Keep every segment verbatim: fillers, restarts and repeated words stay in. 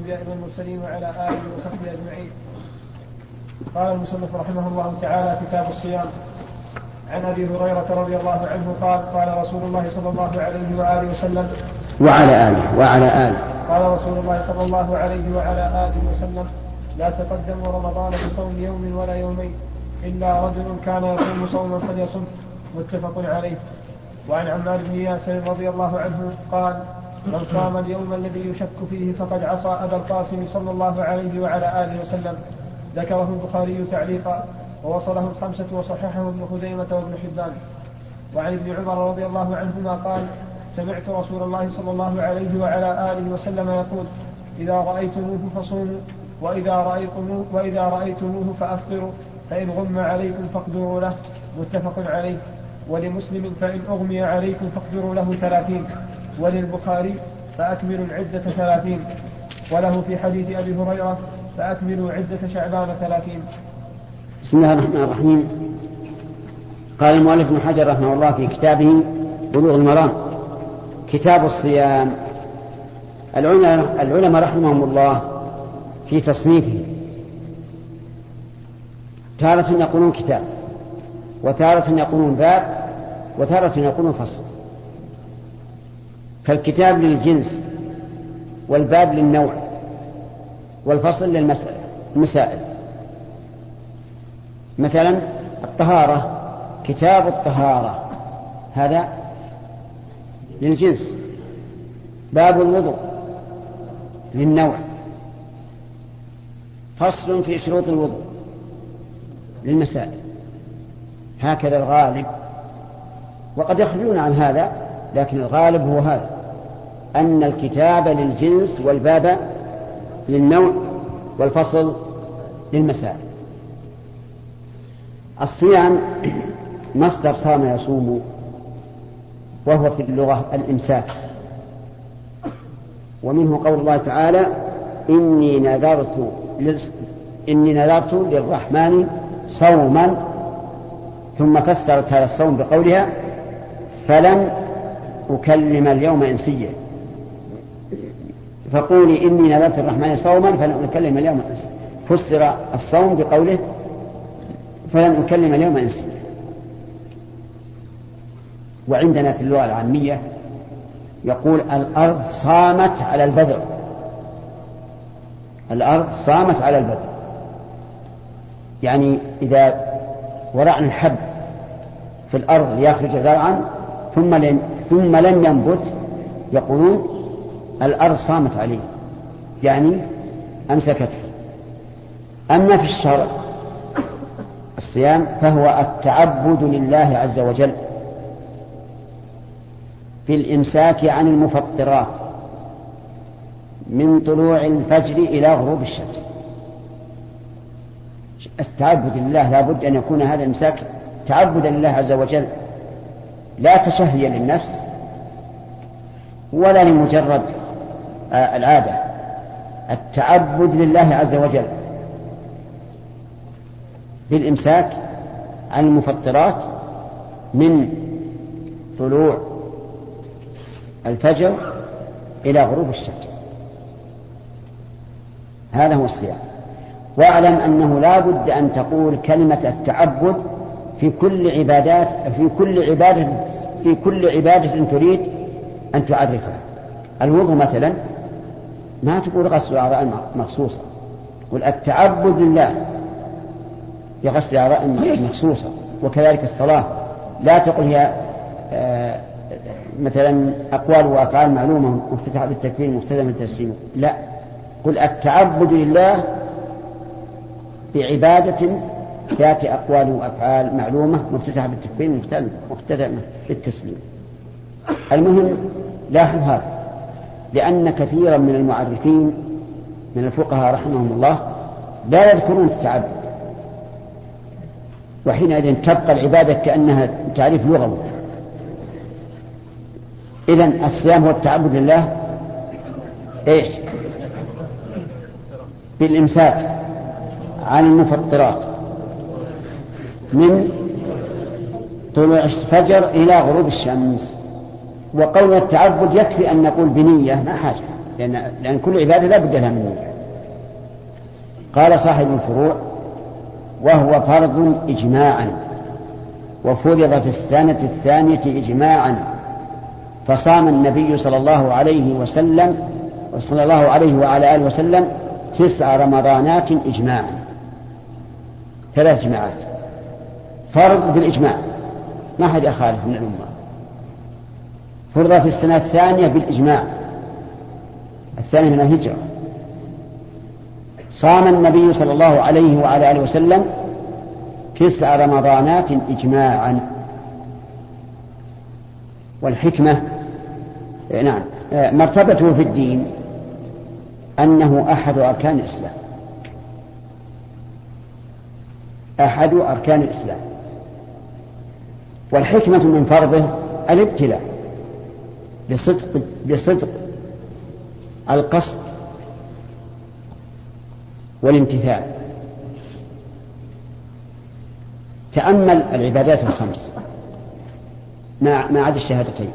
الأنبياء والمرسلين وعلى آله وصحبه أجمعين. قال المصنف رحمه الله تعالى: كتاب الصيام. عن أبي هريرة رضي الله عنه قال: قال رسول الله صلى الله عليه وآله وسلم وعلى آله وعلى آله قال رسول الله صلى الله عليه وعلى آله وسلم: لا تقدموا رمضان بصوم يوم ولا يومين إلا رجل كان يصوم صوما فليصم. متفق عليه. وعن عمار بن ياسر رضي الله عنه قال: من صام اليوم الذي يشك فيه فقد عصى أبا القاسم صلى الله عليه وعلى آله وسلم. ذكره البخاري تعليقا ووصله الخمسة وصححه ابن خزيمة وابن حبان. وعن ابن عمر رضي الله عنهما قال: سمعت رسول الله صلى الله عليه وعلى آله وسلم يقول: إذا رأيتموه فصوموا وإذا رأيتموه, وإذا رأيتموه فأفطروا فإن غم عليكم فاقدروا له. متفق عليه. ولمسلم: فإن أغمي عليكم فاقدروا له ثلاثين. وللبخاري: فأكملوا العدة ثلاثين. وله في حديث أبي هريرة: فأكملوا عدة شعبان ثلاثين. بسم الله الرحمن الرحيم. قال المؤلف ابن حجر رحمه الله في كتابه بلوغ المرام: كتاب الصيام. العلماء رحمهم الله في تصنيفه تارة يقولون كتاب، وتارة يقولون باب، وتارة يقولون فصل. فالكتاب للجنس، والباب للنوع، والفصل للمسائل. مثلا الطهارة: كتاب الطهارة هذا للجنس. باب الوضوء للنوع. فصل في شروط الوضوء للمسائل. هكذا الغالب، وقد يخرجون عن هذا، لكن الغالب هو هذا، أن الكتاب للجنس والباب للنوع والفصل للمسائل. الصيام مصدر صام يصوم، وهو في اللغة الإمساك. ومنه قول الله تعالى: إني نذرت إني نذرت للرحمن صوما، ثم فسرت هذا الصوم بقولها: فلن أكلم اليوم إنسيا. فقولي إني نذرت للرحمن صوما فلن أكلم اليوم إنسيا. فسر الصوم بقوله: فلن أكلم اليوم إنسيا. وعندنا في اللغة العامية يقول: الأرض صامت على البذر. الأرض صامت على البذر، يعني إذا ورعنا الحب في الأرض ليخرج زرعا ثم لم, ثم لم ينبت، يقولون الأرض صامت عليه، يعني أمسكته. أما في الشرع الصيام فهو التعبد لله عز وجل في الإمساك عن المفطرات من طلوع الفجر إلى غروب الشمس. التعبد لله لا بد أن يكون هذا الإمساك تعبدا لله عز وجل، لا تشهي للنفس ولا لمجرد العادة. التعبد لله عز وجل بالإمساك عن المفطرات من طلوع الفجر إلى غروب الشمس. هذا هو الصيام. واعلم أنه لا بد أن تقول كلمة التعبد في كل عبادات في كل عبادة في كل عبادة تريد أن تعرفها. الوضوء مثلا ما تقول غسل أعضاء مخصوصة، قل التعبد لله بغسل أعضاء مخصوصة. وكذلك الصلاة لا تقل هي آه مثلا أقوال وأفعال معلومة مفتتحة بالتكبير مختتمة بالتسليم، لا، قل التعبد لله بعبادة ذات أقوال وأفعال معلومة مفتتحة بالتكبير مختتمة بالتسليم. المهم لاحظ هذا، لأن كثيرا من المعرفين من الفقهاء رحمهم الله لا يذكرون التعبد، وحينئذ تبقى العبادة كأنها تعريف لغوي. إذن الصيام هو التعبد لله إيش؟ بالإمساك عن المفطرات من طلوع الفجر إلى غروب الشمس. وقول التعبد يكفي أن نقول بنية، ما حاجة لأن, لأن كل عبادة لا بد لها من نية. قال صاحب الفروع: وهو فرض إجماعا، وفرض في السنة الثانية إجماعا، فصام النبي صلى الله عليه وسلم صلى الله عليه وعلى آله وسلم تسع رمضانات إجماعا. ثلاث جماعات، فرض بالإجماع ما حد يخالف من الأمة، فرض في السنة الثانية بالإجماع، الثانية من الهجرة. صام النبي صلى الله عليه وعلى آله وسلم تسع رمضانات إجماعا. والحكمة نعم مرتبته في الدين أنه أحد أركان الإسلام، أحد أركان الإسلام. والحكمة من فرضه الابتلاء بصدق, بصدق القصد والامتثال. تأمل العبادات الخمس ما عدا الشهادتين.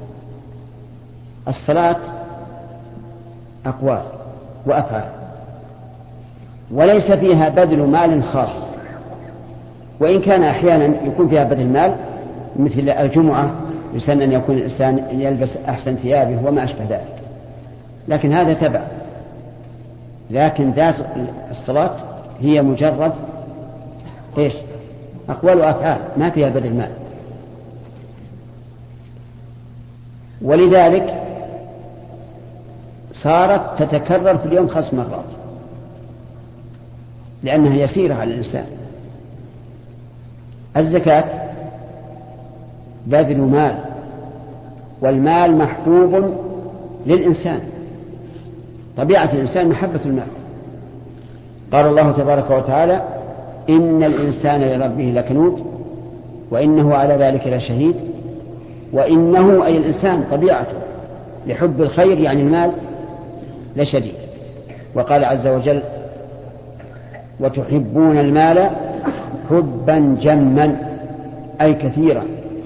الصلاة أقوال وأفعال، وليس فيها بذل مال خاص، وإن كان أحيانا يكون فيها بذل مال مثل الجمعة، يسن أن يكون الإنسان يلبس أحسن ثيابه وما أشبه ذلك، لكن هذا تبع. لكن ذات الصلاة هي مجرد إيش؟ أقوال وأفعال، ما فيها بذل مال. ولذلك صارت تتكرر في اليوم خمس مرات، لأنها يسيرة على الإنسان. الزكاة بذل مال، والمال محبوب للإنسان، طبيعة الإنسان محبة المال. قال الله تبارك وتعالى: إن الإنسان لربه لكنود وإنه على ذلك لشهيد. وإنه أي الإنسان طبيعته لحب الخير يعني المال لشديد. وقال عز وجل: وتحبون المال حبا جما أي كثيرا.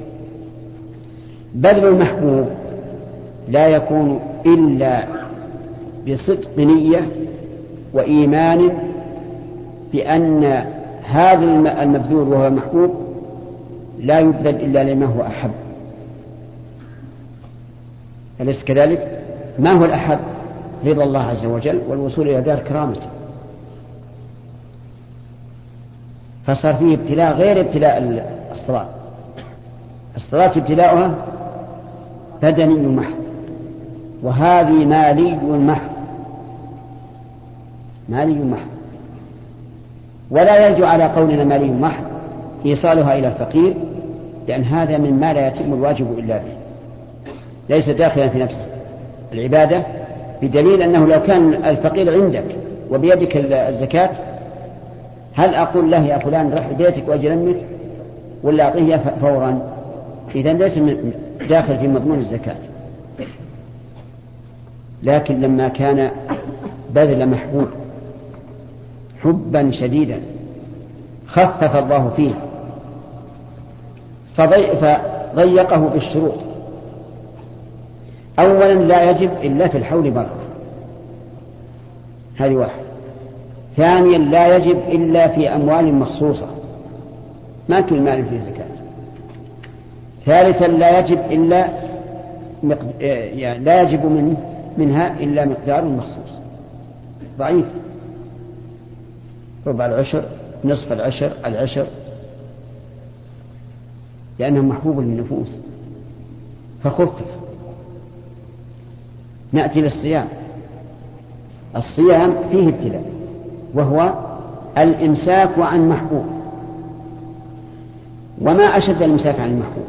بذل المحبوب لا يكون إلا بصدق نية وإيمان بأن هذا المبذول وهو محبوب لا يبذل إلا لما هو أحب. أليس كذلك؟ ما هو الأحب؟ رضا الله عز وجل والوصول إلى دار كرامته. فصار فيه ابتلاء غير ابتلاء الصلاة. الصلاة ابتلاؤها بدني محض، وهذه مالي محض، مالي محض. ولا يرجع على قولنا مالي محض إيصالها إلى الفقير، لأن هذا مما لا يتم الواجب إلا به، ليس داخلا في نفس العبادة، بدليل أنه لو كان الفقير عندك وبيدك الزكاة، هل أقول له يا فلان رح بيتك وأجل أمك، ولا أعطيه فورا؟ إذن ليس داخل في مضمون الزكاة. لكن لما كان بذل محبوب حبا شديدا خفف الله فيه فضيقه بالشروط. أولا لا يجب إلا في الحول مرة، هذه واحد. ثانيا لا يجب إلا في أموال مخصوصة، ما كل مال فيه زكاة. ثالثا لا يجب إلا مقد... يعني لا يجب من... منها إلا مقدار مخصوص ضعيف، ربع العشر، نصف العشر، العشر، لأنه محبوب للنفوس فخفف. نأتي للصيام. الصيام فيه ابتلاء، وهو الإمساك عن محبوب. وما أشد الإمساك عن المحبوب؟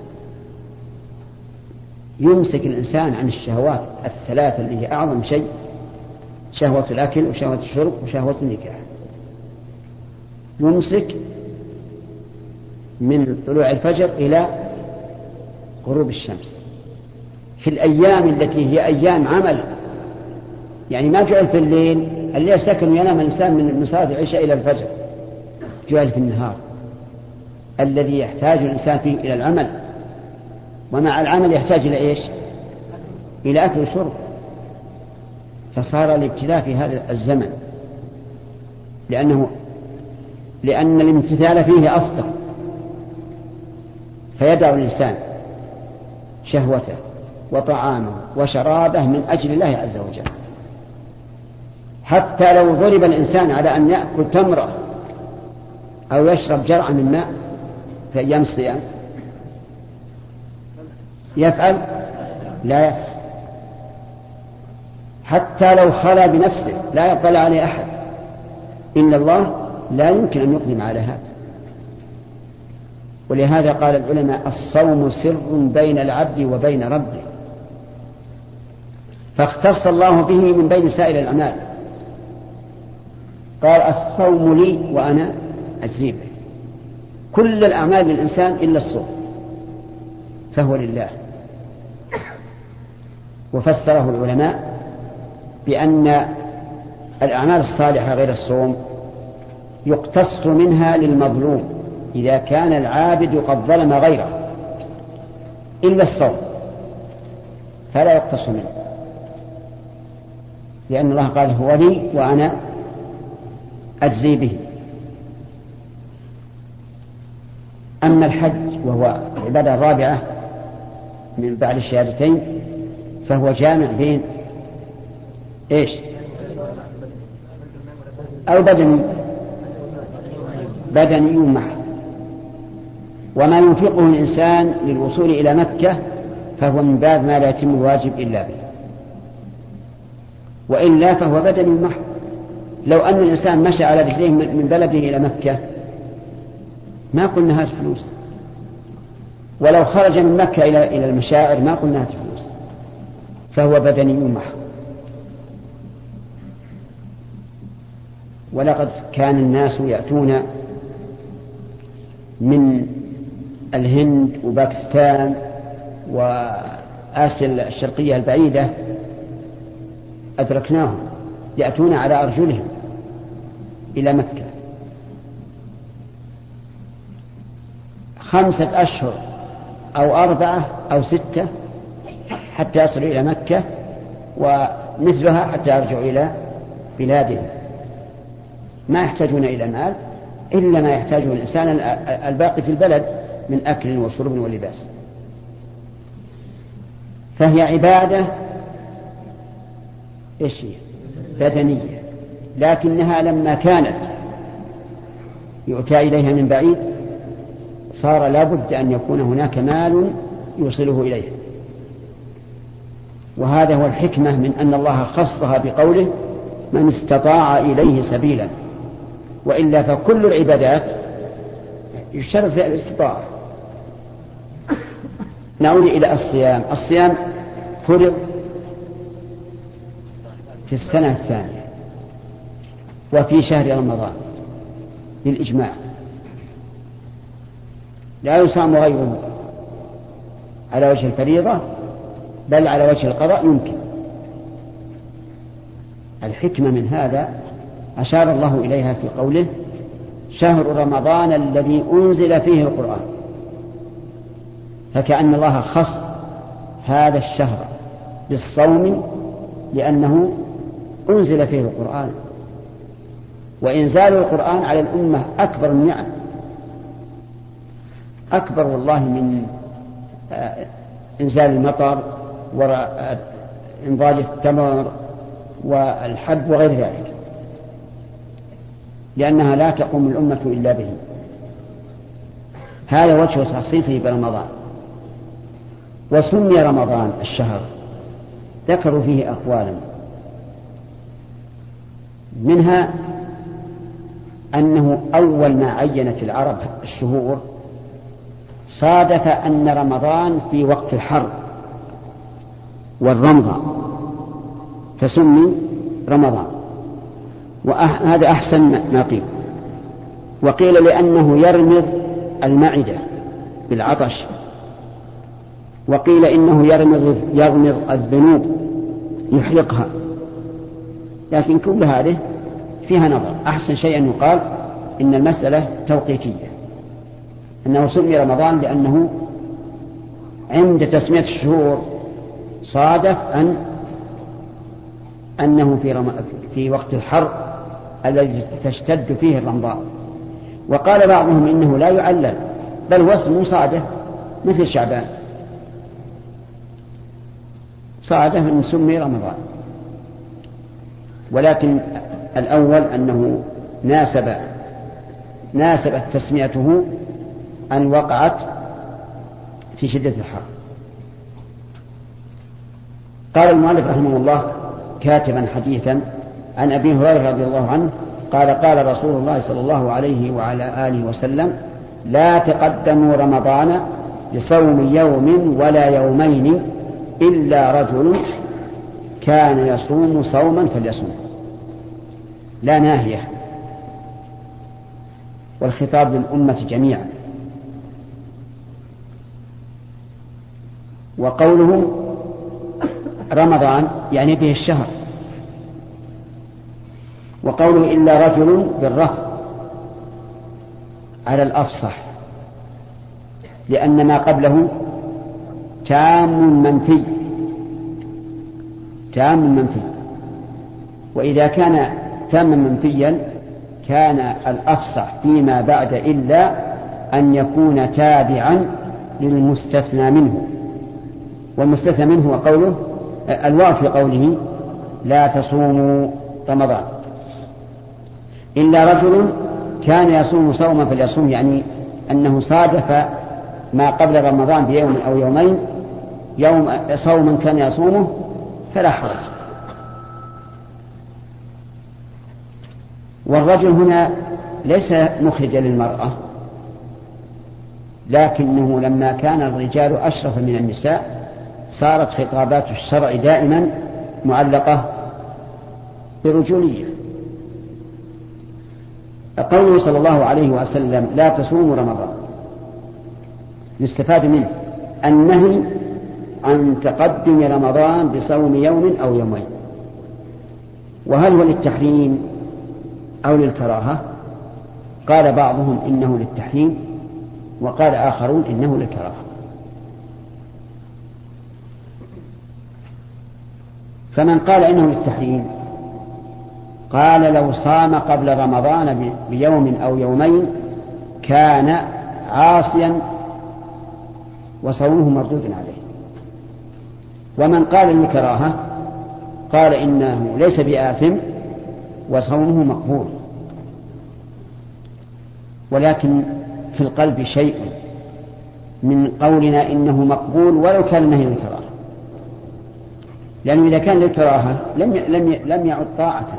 يمسك الإنسان عن الشهوات الثلاثة اللي هي أعظم شيء: شهوة الأكل وشهوة الشرب وشهوة النكاح. يمسك من طلوع الفجر إلى غروب الشمس في الأيام التي هي أيام عمل، يعني ما جعل في الليل، الليل سكن ينام الإنسان من صلاة العشاء إلى الفجر، جعل في النهار الذي يحتاج الإنسان فيه إلى العمل، ومع العمل يحتاج إلى إيش؟ إلى أكل وشرب. فصار الابتلاء في هذا الزمن، لأنه لأن الامتثال فيه أصدق، فيدع الإنسان شهوته وطعامه وشرابه من أجل الله عز وجل. حتى لو ضرب الإنسان على أن يأكل تمرة أو يشرب جرعة من ماء في أيام الصيام يفعل؟ لا يفعل. حتى لو خلا بنفسه لا يطلع عليه أحد إلا الله لا يمكن أن يقدم على هذا. ولهذا قال العلماء الصوم سر بين العبد وبين ربه، فاختص الله به من بين سائر الأعمال. قال الصوم لي وأنا أجزي به. كل الأعمال للإنسان إلا الصوم فهو لله. وفسره العلماء بأن الأعمال الصالحة غير الصوم يقتص منها للمظلوم إذا كان العابد قد ظلم غيره، إلا الصوم فلا يقتص منه، لأن الله قال هو لي وأنا أجزي به. أما الحج وهو العبادة الرابعة من بعد الشهادتين فهو جامع بين إيش؟ أو بدني بدني محض. وما ينفقه الإنسان للوصول إلى مكة فهو من باب ما لا يتم الواجب إلا به، وإلا فهو بدني محض. لو أن الإنسان مشى على رجليه من بلده إلى مكة ما قلنا هات فلوس، ولو خرج من مكة إلى إلى المشاعر ما قلنا هات فلوس، فهو بدني محض. ولقد كان الناس يأتون من الهند وباكستان وآسيا الشرقية البعيدة أدركناهم يأتون على أرجلهم إلى مكة خمسة أشهر أو أربعة أو ستة حتى يصلوا إلى مكة، ومثلها حتى يرجعوا إلى بلادهم. ما يحتاجون إلى مال إلا ما يحتاجه الإنسان الباقي في البلد من أكل وشرب ولباس. فهي عبادة إيش هي؟ بدنية، لكنها لما كانت يؤتى إليها من بعيد صار لا بد أن يكون هناك مال يوصله إليه. وهذا هو الحكمة من أن الله خصها بقوله من استطاع إليه سبيلا، وإلا فكل العبادات يشترط فيها الاستطاعة. نعود إلى الصيام. الصيام فرض في السنة الثانية وفي شهر رمضان بالإجماع، لا يصام غيره على وجه الفريضة بل على وجه القضاء يمكن. الحكمة من هذا أشار الله إليها في قوله شهر رمضان الذي أنزل فيه القرآن، فكأن الله خص هذا الشهر بالصوم لأنه أنزل فيه القرآن، وإنزال القرآن على الأمة أكبر النعم، أكبر والله من إنزال المطر وإنضاج التمر والحب وغير ذلك، لأنها لا تقوم الأمة إلا به. هذا وجه تخصيصه برمضان. وسمي رمضان الشهر ذكروا فيه أقوالا، منها أنه أول ما عينت العرب الشهور صادف أن رمضان في وقت الحر والرمضة فسمي رمضان، وهذا أحسن ما قيل. وقيل لأنه يرمض المعدة بالعطش، وقيل إنه يرمض, يرمض الذنوب يحرقها، لكن كل هذه فيها نظر. أحسن شيء أن يقال إن المسألة توقيتية، أنه سمي رمضان لأنه عند تسمية الشهور صادف أن أنه في, رم... في وقت الحر الذي تشتد فيه الرمضاء. وقال بعضهم إنه لا يعلل بل هو اسم صادف مثل شعبان، صادف من سمي رمضان. ولكن الأول أنه ناسب ناسبت تسميته أن وقعت في شدة الحر. قال المؤلف رحمه الله كاتبا حديثا عن أبي هريرة رضي الله عنه قال قال رسول الله صلى الله عليه وعلى آله وسلم لا تقدموا رمضان بصوم يوم ولا يومين إلا رجل كان يصوم صوما فليصوم. لا ناهية، والخطاب للأمة جميعا. وقوله رمضان يعني به الشهر، وقوله إلا رجل بالرفع على الأفصح، لأن ما قبله تام منفي تام منفي وإذا كان تاما منفيا كان الأفصح فيما بعد إلا أن يكون تابعا للمستثنى منه، والمستثنى منه وقوله الواو في قوله لا تصوموا رمضان إلا رجل كان يصوم صوما فليصوم، يعني أنه صادف ما قبل رمضان بيوم أو يومين يوم صوما كان يصومه فلا حرج. والرجل هنا ليس مخرجا للمرأة، لكنه لما كان الرجال أشرف من النساء صارت خطابات الشرع دائما معلقة برجولية. قوله صلى الله عليه وسلم لا تصوموا رمضان يستفاد منه النهي عن تقدم رمضان بصوم يوم أو يومين. وهل هو للتحريم أو للكراهة؟ قال بعضهم إنه للتحريم، وقال آخرون إنه للكراهة. فمن قال إنه للتحريم قال لو صام قبل رمضان بيوم أو يومين كان عاصيا وصومه مردود عليه. ومن قال للكراهة قال إنه ليس بآثم وصومه مقبول، ولكن في القلب شيء من قولنا إنه مقبول ولو كان النهي للكراهة، لأنه إذا كان للكراهة لم لم لم يعد طاعة،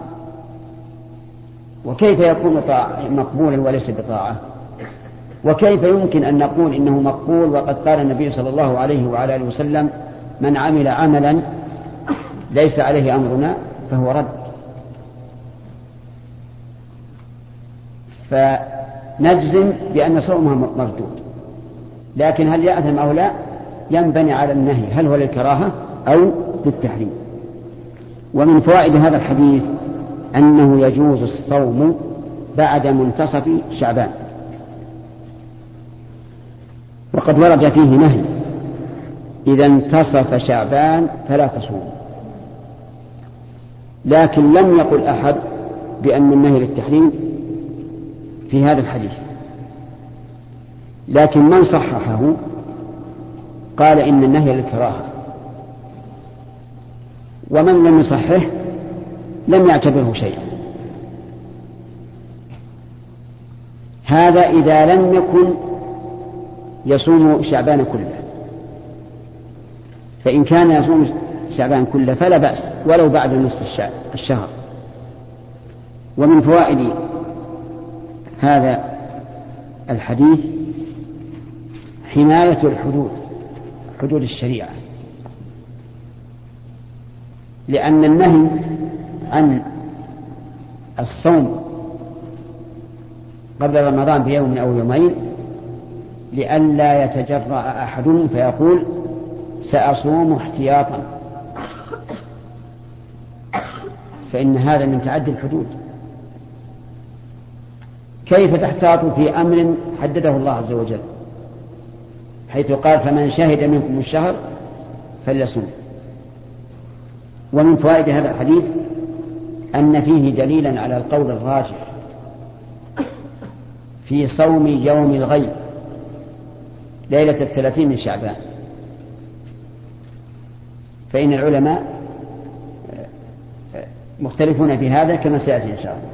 وكيف يكون طاعة مقبولا وليس بطاعة؟ وكيف يمكن أن نقول إنه مقبول وقد قال النبي صلى الله عليه وعلى آله وسلم من عمل عملا ليس عليه أمرنا فهو رد؟ فنجزم بأن صومها مردود. لكن هل يأثم أو لا ينبني على النهي، هل هو للكراهة أو للتحريم. ومن فوائد هذا الحديث أنه يجوز الصوم بعد منتصف شعبان، وقد ورد فيه نهي إذا انتصف شعبان فلا تصوم، لكن لم يقل أحد بأن النهي للتحريم في هذا الحديث. لكن من صححه قال إن النهي للكراهة، ومن لم يصحح لم يعتبره شيئا. هذا إذا لم يكن يصوم شعبان كله، فإن كان يصوم شعبان كله فلا بأس ولو بعد نصف الشهر. ومن فوائد هذا الحديث حماية الحدود، حدود الشريعة، لأن النهي عن الصوم قبل رمضان بيوم أو يومين لئلا يتجرأ أحد فيقول سأصوم احتياطا، فإن هذا من تعدي الحدود. كيف تحتاط في أمر حدده الله عز وجل، حيث قال فمن شهد منكم الشهر فليصوم. ومن فوائد هذا الحديث أن فيه دليلا على القول الراجح في صوم يوم الغيب ليلة الثلاثين من شعبان، فإن العلماء مختلفون في هذا كما سيأتي إن شاء الله.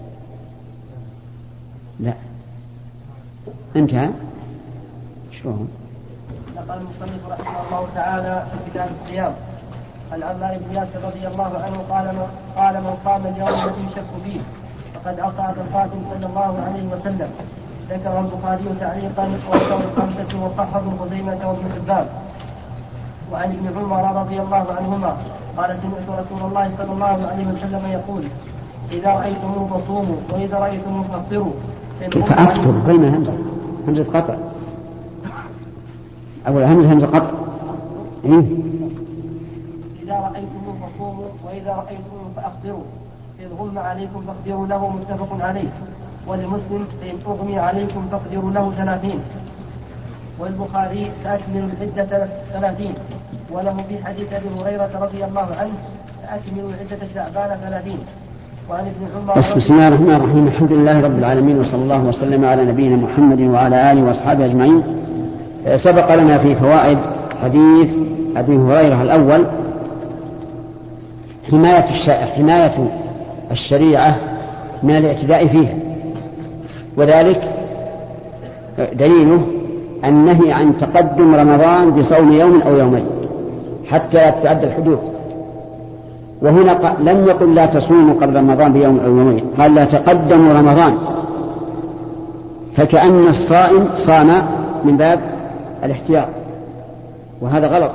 لا انتهى. شلون؟ نقل المصنف رحمه الله تعالى في كتاب الصيام عن عمار بن ياسر رضي الله عنه قال من قال من قام اليوم الذي يشك فيه فقد عصى ابا القاسم صلى الله عليه وسلم. ذكره البخاري تعليقا ورواه الخمسة وصححه ابن خزيمة وابن حبان. وعن ابن عمر رضي الله عنهما قال سمعت رسول الله صلى الله عليه وسلم يقول إذا رأيتموه فصوموا وإذا رأيتموه فافطروا. كيف أفطر بين همزة همزة قطع أول همزة همزة قطع. إيه؟ إذا رأيتموه فصوموا وإذا رأيتموه فأفطروا إذ غم عليكم فاقدروا له متفق عليه. ولمسلم فإن أغمي عليكم فاقدروا له ثلاثين. والبخاري فأكملوا العدة ثلاثين. وله في حديث أبي هريرة رضي الله عنه فأكملوا عدة شعبان ثلاثين. وعن ابن عمر بسم الله الرحمن الرحيم. الحمد لله رب العالمين وصلى الله وسلم على نبينا محمد وعلى آله وأصحابه أجمعين. سبق لنا في فوائد حديث أبي هريرة الأول حماية حماية الشريعة من الاعتداء فيها، وذلك دليله النهي عن تقدم رمضان بصوم يوم أو يومين حتى تتعدى الحدود. وهنا لم يقل لا تصوموا قبل رمضان بيوم أو يومين، قال لا تقدموا رمضان، فكأن الصائم صام من باب الاحتياط، وهذا غلط.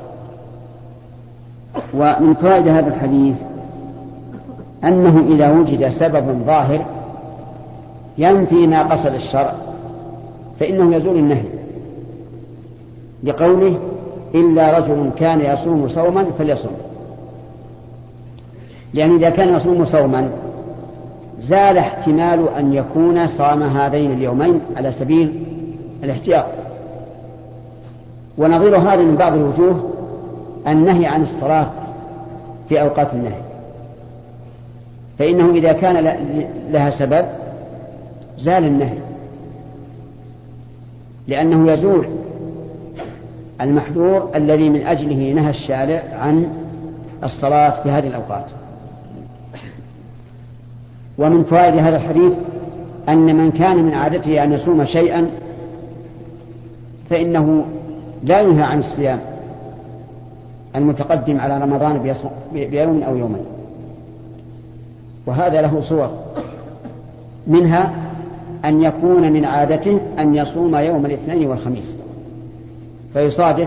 ومن فوائد هذا الحديث أنه إذا وجد سبب ظاهر ينفي ما قصد الشرع فإنه يزول النهي، لقوله إلا رجل كان يصوم صوما فليصوم، لأن إذا كان يصوم صوما زال احتمال أن يكون صام هذين اليومين على سبيل الاحتياط. ونظير هذا من بعض الوجوه النهي عن الصلاة في أوقات النهي، فإنه إذا كان لها سبب زال النهي، لأنه يزول المحذور الذي من أجله نهى الشارع عن الصلاة في هذه الأوقات. ومن فوائد هذا الحديث أن من كان من عادته أن يصوم شيئا فإنه لا ينهى عن الصيام المتقدم على رمضان بيوم أو يومين. وهذا له صور، منها أن يكون من عادته أن يصوم يوم الاثنين والخميس، فيصادف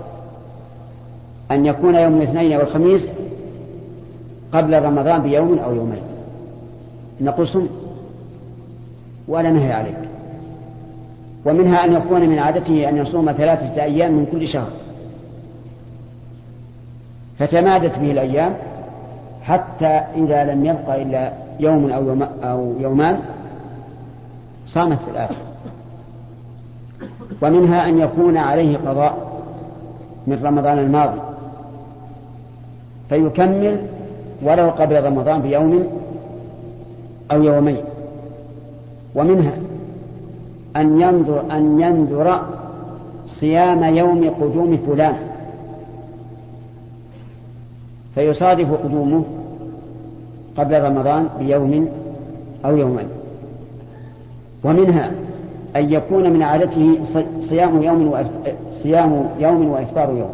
أن يكون يوم الاثنين والخميس قبل رمضان بيوم أو يومين، نقول صم ولا نهي عليك. ومنها أن يكون من عادته أن يصوم ثلاثة أيام من كل شهر، فتمادت به الأيام حتى إذا لم يبقى إلا يوم أو, يوم أو يومان صام الثلاثة. ومنها أن يكون عليه قضاء من رمضان الماضي فيكمل ولو قبل رمضان بيوم أو يومين. ومنها أن ينظر أن ينظر صيام يوم قدوم فلان فيصادف قدومه قبل رمضان بيوم أو يومين. ومنها أن يكون من عادته صيام يوم صيام يوم وإفطار يوم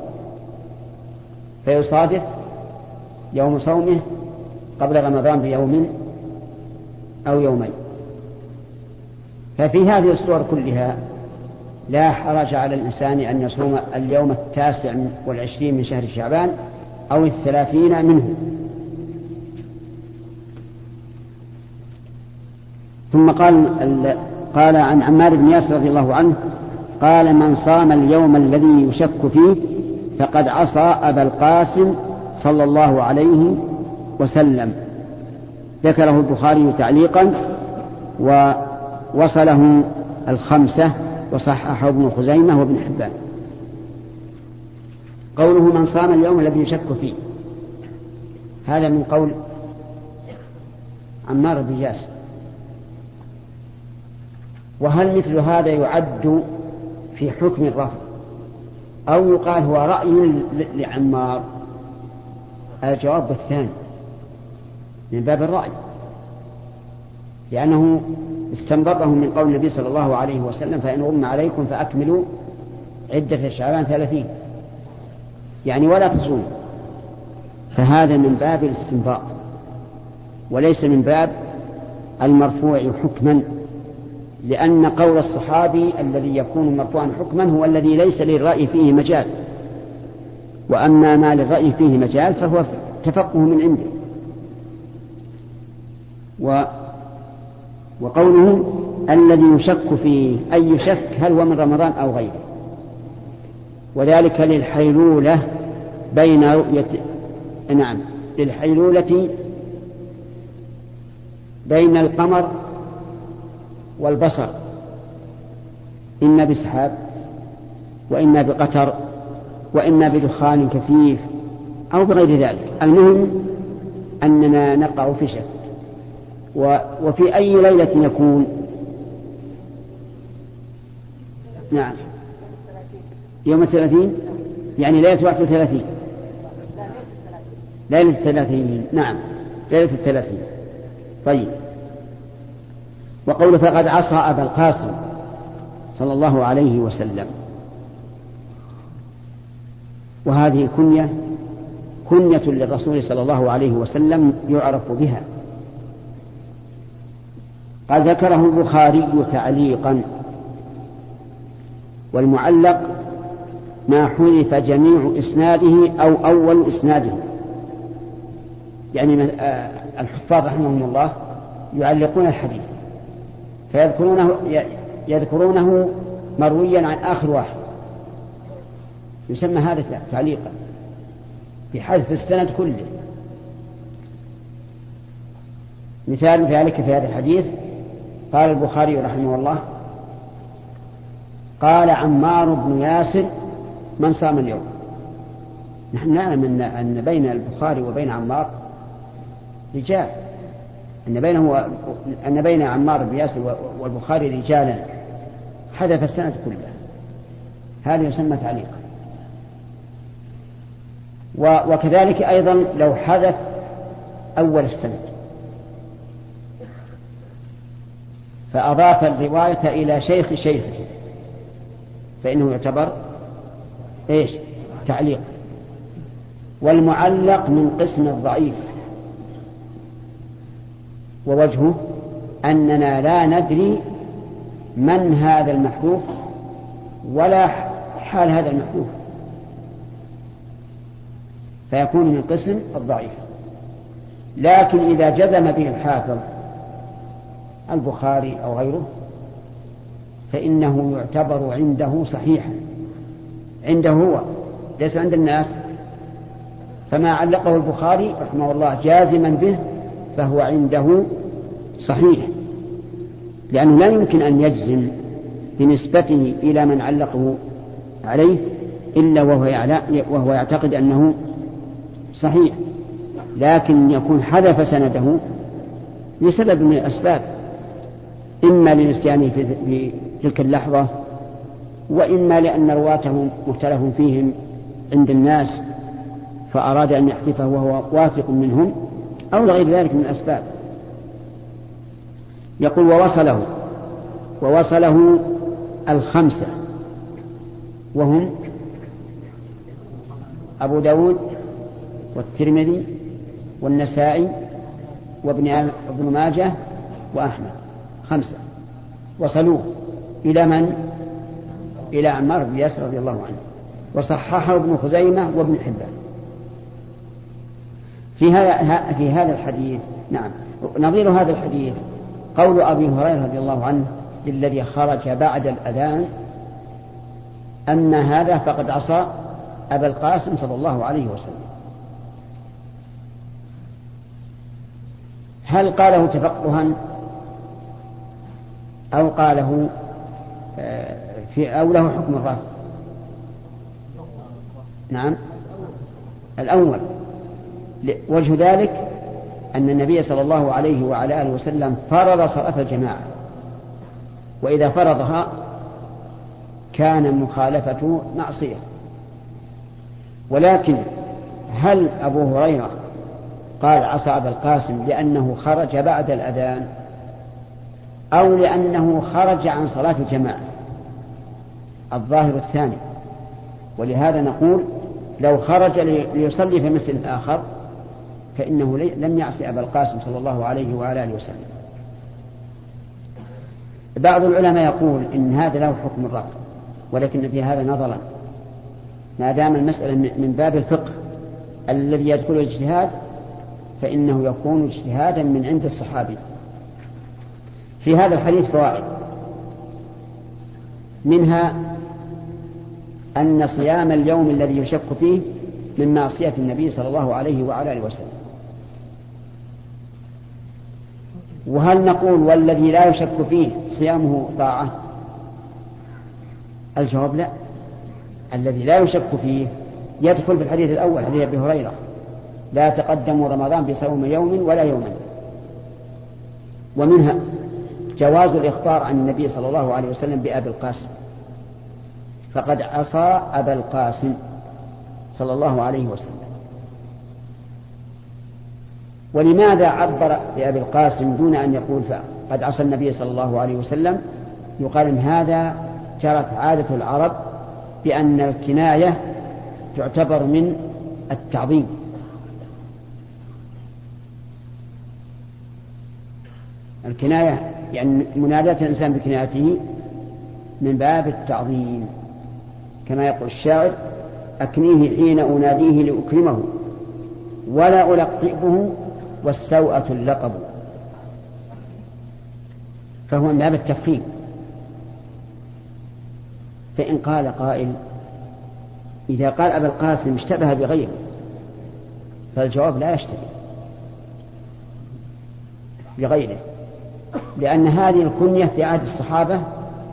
فيصادف يوم صومه قبل رمضان بيوم أو يومين. ففي هذه الصور كلها لا حرج على الإنسان أن يصوم اليوم التاسع والعشرين من شهر شعبان أو الثلاثين منه. ثم قال قال عن عمار بن ياسر رضي الله عنه قال من صام اليوم الذي يشك فيه فقد عصى أبا القاسم صلى الله عليه وسلم. ذكره البخاري تعليقا ووصله الخمسة وصححه ابن خزيمة وابن حبان. قوله من صام اليوم الذي يشك فيه هذا من قول عمار بن ياسر. وهل مثل هذا يعد في حكم الرفع أو يقال هو رأي لعمار؟ الجواب الثاني من باب الرأي، لأنه استنبطه من قول النبي صلى الله عليه وسلم فإن غم عليكم فأكملوا عدة شعبان ثلاثين، يعني ولا تصوم. فهذا من باب الاستنباط وليس من باب المرفوع حكما، لأن قول الصحابي الذي يكون مرفوعا حكما هو الذي ليس للرأي فيه مجال، وأما ما للرأي فيه مجال فهو تفقه من عنده. و وقوله الذي يشك فيه أي شك هل هو من رمضان أو غيره، وذلك للحيلولة بين رؤية نعم للحيلولة بين القمر والبصر، إما بسحاب وإما بقطر وإما بدخان كثيف أو بغير ذلك. المهم أننا نقع في شك. وفي أي ليلة يكون؟ نعم يوم الثلاثين، يعني ليلة واحد وثلاثين، ليلة الثلاثين. نعم ليلة الثلاثين. طيب، وقول فقد عصى أبا القاسم صلى الله عليه وسلم، وهذه كنية كنية للرسول صلى الله عليه وسلم يعرف بها. قد ذكره البخاري تعليقا، والمعلق ما حذف جميع إسناده أو أول إسناده. يعني الحفاظ رحمهم الله يعلقون الحديث فيذكرونه يذكرونه مرويا عن آخر واحد، يسمى هذا تعليقا بحذف السند كله. مثال ذلك في هذا الحديث قال البخاري رحمه الله قال عمار بن ياسر من صام اليوم. نحن نعلم أن بين البخاري وبين عمار رجال، أن بينه أن بين عمار بن ياسر والبخاري رجالا، حذف السند كله، هذا يسمى تعليقا. وكذلك أيضا لو حذف أول السند فأضاف الرواية إلى شيخ شيخه فإنه يعتبر إيش؟ تعليق. والمعلق من قسم الضعيف، ووجهه أننا لا ندري من هذا المحذوف ولا حال هذا المحذوف، فيكون من قسم الضعيف. لكن إذا جزم به الحافظ البخاري أو غيره فإنه يعتبر عنده صحيحا، عنده هو ليس عند الناس. فما علقه البخاري رحمه الله جازما به فهو عنده صحيح، لأنه لا يمكن أن يجزم بنسبته إلى من علقه عليه إلا وهو يعتقد أنه صحيح، لكن يكون حذف سنده لسبب من الأسباب، إما لنسيانه في تلك اللحظة، وإما لأن رواته مختلف فيهم عند الناس فأراد أن يحذفه وهو واثق منهم، أو لغير ذلك من الأسباب. يقول ووصله ووصله الخمسة وهم أبو داود والترمذي والنسائي وابن ماجه وأحمد، خمسة وصلوه إلى من؟ إلى عمار بن ياسر رضي الله عنه، وصححه ابن خزيمة وابن حبان. في هذا في هذا الحديث نعم نظير هذا الحديث قول أبي هريرة رضي الله عنه للذي خرج بعد الأذان أن هذا فقد عصى أبا القاسم صلى الله عليه وسلم. هل قاله تفقها أو قاله في أو له حكم الرفع؟ نعم الأول. وجه ذلك أن النبي صلى الله عليه وعلى آله وسلم فرض صلاة الجماعة، وإذا فرضها كان مخالفته معصية. ولكن هل أبو هريرة قال عصى أبا القاسم لأنه خرج بعد الأذان أو لأنه خرج عن صلاة الجماعة؟ الظاهر الثاني. ولهذا نقول لو خرج ليصلي في مسجد آخر فإنه لم يعصي أبا القاسم صلى الله عليه وعلى آله وسلم. بعض العلماء يقول إن هذا له حكم الرفض، ولكن في هذا نظرا، ما دام المسألة من باب الفقه الذي يدخل الاجتهاد فإنه يكون اجتهادا من عند الصحابي. في هذا الحديث فوائد، منها أن صيام اليوم الذي يشك فيه من معصية النبي صلى الله عليه وعلى آله وسلم. وهل نقول والذي لا يشك فيه صيامه طاعة؟ الجواب لا، الذي لا يشك فيه يدخل في الحديث الأول حديث أبي هريرة لا تقدموا رمضان بصوم يوم ولا يومين. ومنها جواز الإخبار عن النبي صلى الله عليه وسلم بأبي القاسم، فقد عصى أبا القاسم صلى الله عليه وسلم. ولماذا عبر بأبي القاسم دون أن يقول قد عصى النبي صلى الله عليه وسلم؟ يقال إن هذا جرت عادة العرب بأن الكناية تعتبر من التعظيم، الكناية يعني مناداة الإنسان بكنايته من باب التعظيم، كما يقول الشاعر أكنيه حين أناديه لأكرمه ولا ألقبه والسوءة اللقب، فهو من باب التفخيم. فإن قال قائل إذا قال أبا القاسم اشتبه بغيره، فالجواب لا يشتبه بغيره، لأن هذه الكنية في عهد الصحابة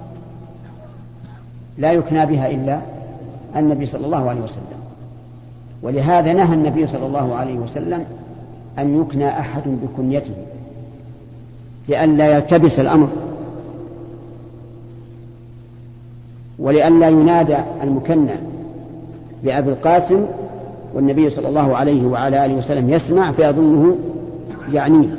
لا يكنى بها إلا النبي صلى الله عليه وسلم، ولهذا نهى النبي صلى الله عليه وسلم أن يكنى أحد بكنيته لئلا يلتبس الأمر، ولئلا ينادى المكنى بأبي القاسم والنبي صلى الله عليه وعلى آله وسلم يسمع فيظنه يعنيه.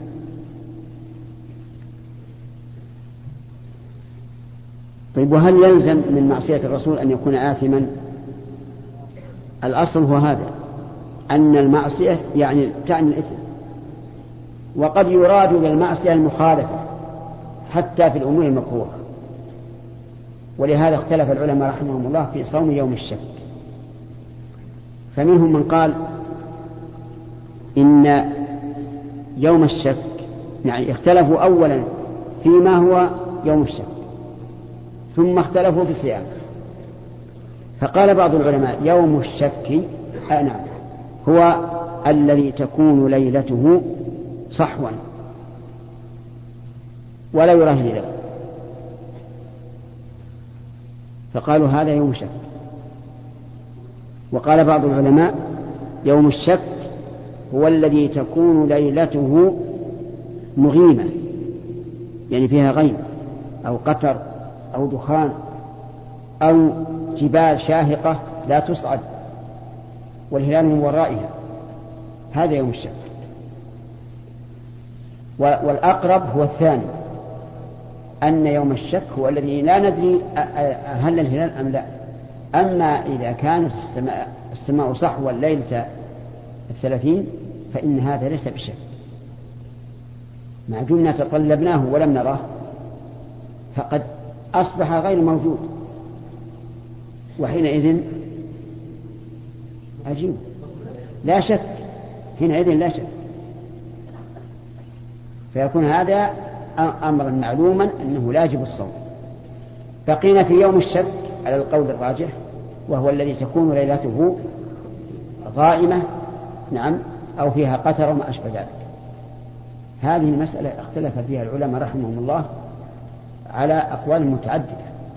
طيب، وهل يلزم من معصية الرسول أن يكون آثما؟ الأصل هو هذا، أن المعصية يعني تعني الإثم، وقد يراد بالمعصية المخالفة حتى في الأمور المكروهة. ولهذا اختلف العلماء رحمهم الله في صوم يوم الشك، فمنهم من قال إن يوم الشك يعني اختلفوا أولا فيما هو يوم الشك ثم اختلفوا في الصيام، فقال بعض العلماء يوم الشك آه نعم هو الذي تكون ليلته صحوا ولا يراه هلال، فقالوا هذا يوم الشك. وقال بعض العلماء يوم الشك هو الذي تكون ليلته مغيمة، يعني فيها غيم أو قتر أو دخان أو جبال شاهقة لا تصعد والهلال من ورائها، هذا يوم الشك. والأقرب هو الثاني، أن يوم الشك هو الذي لا ندري هل الهلال أم لا. أما إذا كانت السماء, السماء صحوا الليلة الثلاثين فإن هذا ليس بشك، مع دمنا تطلبناه ولم نراه فقد أصبح غير موجود، وحينئذ أجيب لا شك، حينئذ لا شك، فيكون هذا أمرا معلوما أنه لا يجب الصوم. بقينا في يوم الشك على القول الراجح، وهو الذي تكون ليلته غائمة نعم أو فيها قتر وما أشبه ذلك. هذه المسألة اختلف فيها العلماء رحمهم الله على أقوال متعددة،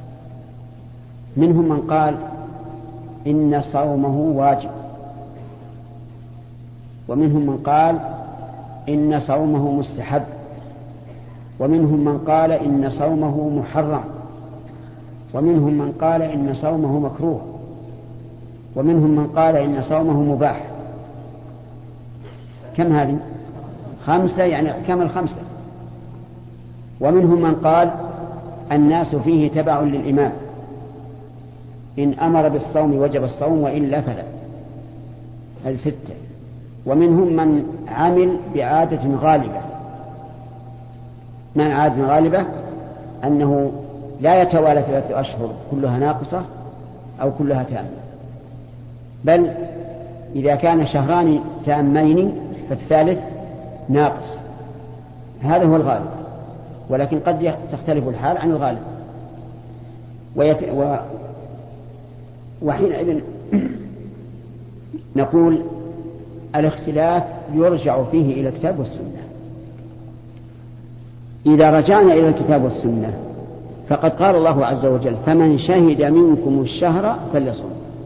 منهم من قال إن صومه واجب، ومنهم من قال إن صومه مستحب، ومنهم من قال إن صومه محرم، ومنهم من قال إن صومه مكروه، ومنهم من قال إن صومه مباح. كم هذه؟ خمسة، يعني كم الخمسة. ومنهم من قال الناس فيه تبع للإمام، إن أمر بالصوم وجب الصوم وإلا فلا. هذه ستة. ومنهم من عمل بعادة غالبة. من عادة غالبة أنه لا يتوالى ثلاثة أشهر كلها ناقصة أو كلها تامة، بل إذا كان شهران تامين فالثالث ناقص. هذا هو الغالب، ولكن قد تختلف الحال عن الغالب. ويت... و... وحينئذ نقول الاختلاف يرجع فيه إلى الكتاب والسنة. إذا رجعنا إلى الكتاب والسنة فقد قال الله عز وجل: فمن شهد منكم الشهر فليصم.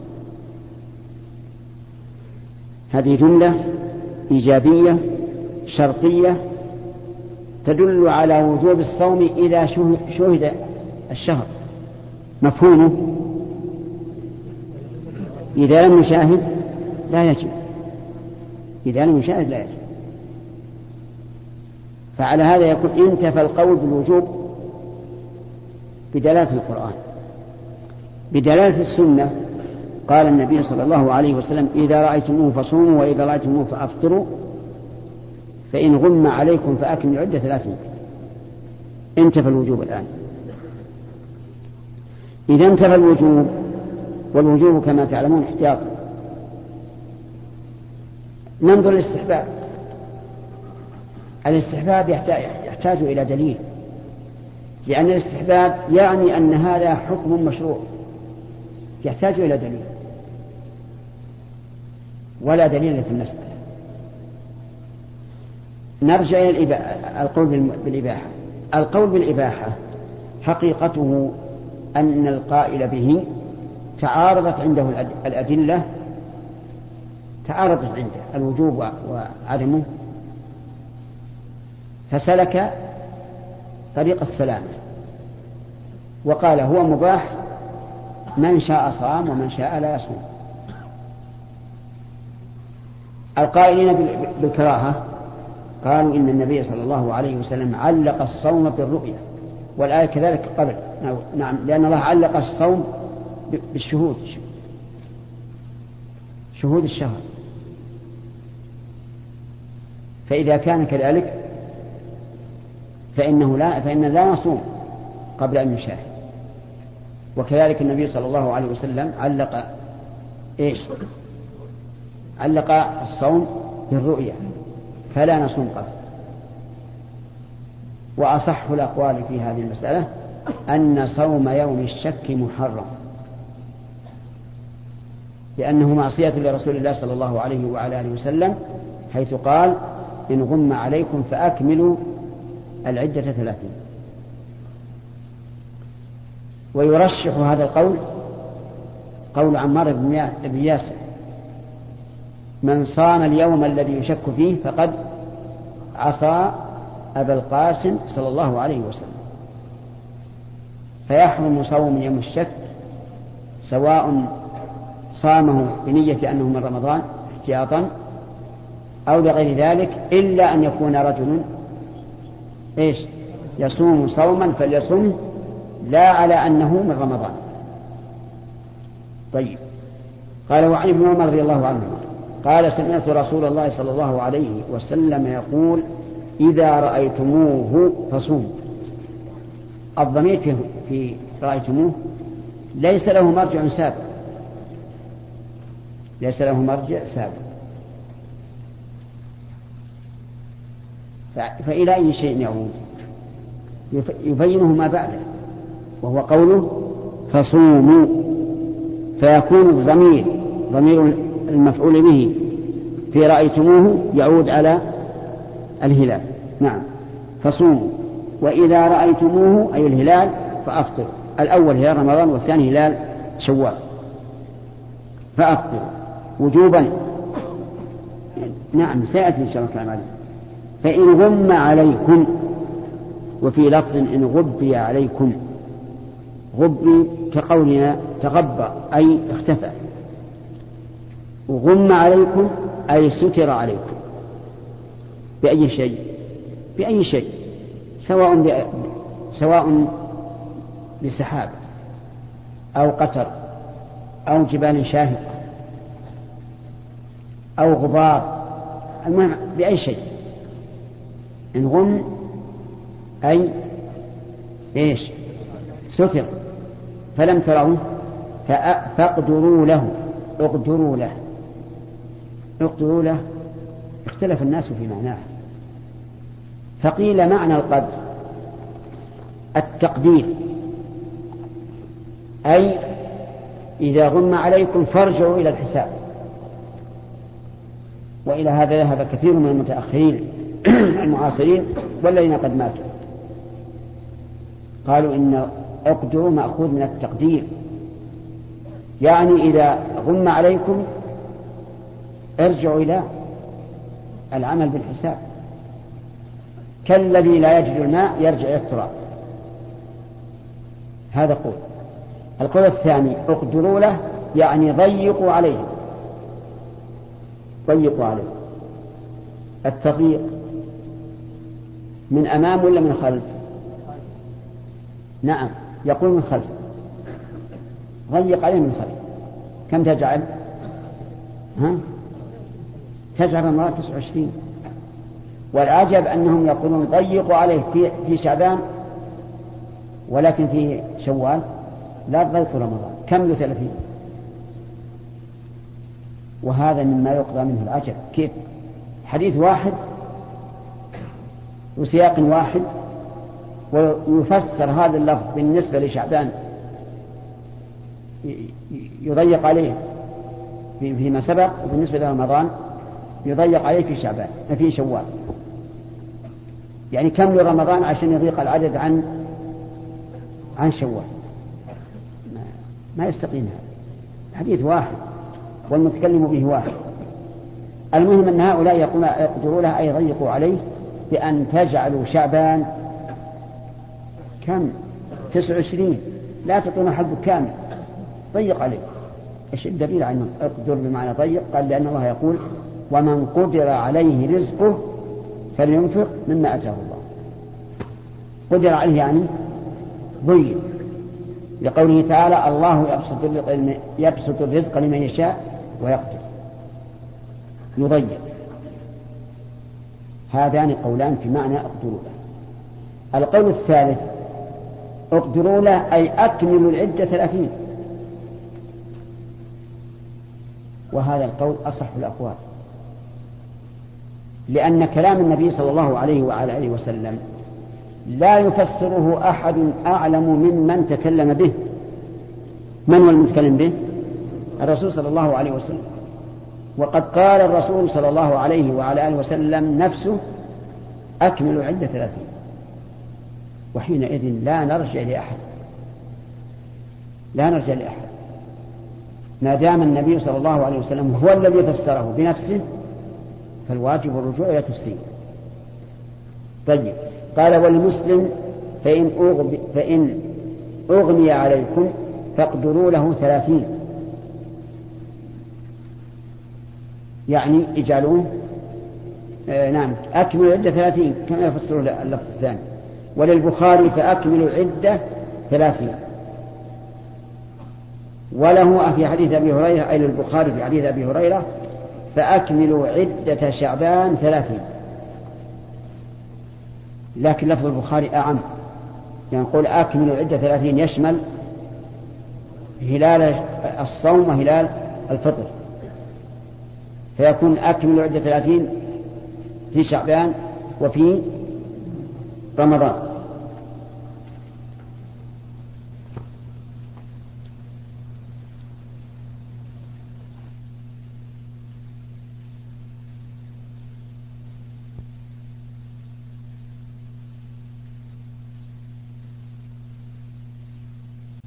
هذه جملة إيجابية شرطية تدل على وجوب الصوم إذا شهد الشهر. مفهومه إذا لم يشاهد لا يجب، إذا لم يشاهد لا يجب. فعلى هذا يكون انتفى القول بالوجوب بدلالة القرآن. بدلالة السنة قال النبي صلى الله عليه وسلم: إذا رأيتموه فصوموا وإذا رأيتموه فأفطروا فإن غم عليكم فأكملوا العدة ثلاثين. انتفى الوجوب الآن. إذا انتفى الوجوب، والوجوب كما تعلمون احتياط، ننظر للاستحباب. الاستحباب يحتاج إلى دليل، لأن الاستحباب يعني أن هذا حكم مشروع، يحتاج إلى دليل، ولا دليل في المسألة. نرجع إلى القول بالإباحة. القول بالإباحة حقيقته أن القائل به تعارضت عنده الأدلة، تعارضت عنده الوجوب وعدمه، فسلك طريق السلامة وقال هو مباح، من شاء صام ومن شاء لا يصوم. القائلين بالكراهة قالوا إن النبي صلى الله عليه وسلم علق الصوم بالرؤية، والآية كذلك قبل. نعم، لأن الله علق الصوم بالشهود، شهود الشهر. فإذا كان كذلك فإنه لا فإن لا نصوم قبل أن نشاهد. وكذلك النبي صلى الله عليه وسلم علق إيش؟ علق الصوم بالرؤية، فلا نصوم قبل. وأصح الأقوال في هذه المسألة أن صوم يوم الشك محرم، لأنه معصية لرسول الله صلى الله عليه وعلى آله وسلم، حيث قال: إن غم عليكم فأكملوا العدة ثلاثين. ويرشح هذا القول قول عمار بن ياسر: من صام اليوم الذي يشك فيه فقد عصى أبا القاسم صلى الله عليه وسلم. فيحرم صوم يوم الشك سواء صامه بنية أنه من رمضان احتياطا أو لغير ذلك، إلا أن يكون رجل إيش يصوم صوما فليصوم لا على أنه من رمضان. طيب، قال: وعن ابن عمر رضي الله عنه قال: سمعت رسول الله صلى الله عليه وسلم يقول: إذا رأيتموه فصوموا. الضمير في, في رأيتموه ليس له مرجع سابق، ليس له مرجع سابق. فإلى أي شيء يعود؟ يبينه ما بعده، وهو قوله فصوموا، فيكون الضمير ضمير المفعول به في رأيتموه يعود على الهلال. نعم، فصوموا. وإذا رأيتموه أي الهلال فأفطروا. الأول هلال رمضان والثاني هلال شوال، فأفطروا وجوبا. نعم، سيأتي إن شاء الله الكلام عليه. فإن غم عليكم، وفي لفظ إن غبي عليكم. غبي كقولنا تغبى أي اختفى، وغم عليكم أي ستر عليكم بأي شيء بأي شيء سواء ب... سواء بسحاب أو قطر أو جبال شاهقة أو غبار، المهم بأي شيء. إن غم أي إيش ستر فلم تروا فاقدروا له. اقدروا له اقدروا له اختلف الناس في معناه، فقيل معنى القدر التقدير، أي إذا غم عليكم فارجعوا إلى الحساب. وإلى هذا ذهب كثير من المتأخرين المعاصرين والذين قد ماتوا، قالوا إن اقدروا مأخوذ من التقدير، يعني إذا غم عليكم ارجعوا إلى العمل بالحساب، كالذي لا يجد الماء يرجع إلى التراب. هذا قول. القول الثاني اقدروا له يعني ضيقوا عليه، ضيقوا عليه. التضييق من أمام ولا من خلف؟ نعم يقول من خلف، ضيق عليه من خلف. كم تجعل؟ ها؟ تجعل رمضان تسعة وعشرين. والعجب أنهم يقولون ضيقوا عليه في, في شعبان، ولكن في شوال لا تضيقوا رمضان. كم ثلاثين؟ وهذا مما يقضى منه العجب. كيف حديث واحد وسياق واحد ويفسر هذا اللفظ بالنسبة لشعبان يضيق عليه فيما سبق، وبالنسبة لرمضان يضيق عليه في شعبان في شوال. يعني كم لرمضان عشان يضيق العدد عن عن شوال؟ ما, ما يستقيم هذا. حديث واحد والمتكلم به واحد. المهم أن هؤلاء يقدروا له أي يضيقوا عليه بأن تجعلوا شعبان كم تسعة وعشرين، لا تعطون حد كامل، ضيق عليه. ايش الدليل على أنه اقدر بمعنى ضيق؟ قال لأن الله يقول ومن قدر عليه رزقه فلينفق مما أتاه الله. قدر عليه يعني ضيق، لقوله تعالى الله يبسط الرزق, يبسط الرزق لمن يشاء ويقدر، يضيق. هذان قولان في معنى اقدروا له. القول الثالث اقدروا له أي أكملوا العدة ثلاثين، وهذا القول أصح الأقوال، لأن كلام النبي صلى الله عليه وعلى آله وسلم لا يفسره أحد أعلم ممن تكلم به. من هو المتكلم به؟ الرسول صلى الله عليه وسلم. وقد قال الرسول صلى الله عليه وعلى آله وسلم نفسه أكملوا عدة ثلاثين، وحينئذ لا نرجع لأحد، لا نرجع لأحد ما دام النبي صلى الله عليه وسلم هو الذي فسره بنفسه، فالواجب الرجوع إلى تفسيره. طيب قال والمسلم فإن, أغب فإن أغمي عليكم فاقدروا له ثلاثين، يعني اجعلوه آه نعم أكملوا عدة ثلاثين كما يفسره اللفظ الثاني. وللبخاري فأكملوا عدة ثلاثين. وله في حديث أبي هريرة أي للبخاري في حديث أبي هريرة فأكملوا عدة شعبان ثلاثين. لكن لفظ البخاري أعم، يعني نقول أكملوا عدة ثلاثين يشمل هلال الصوم وهلال الفطر، فيكون أكملوا عدة ثلاثين في شعبان وفي رمضان.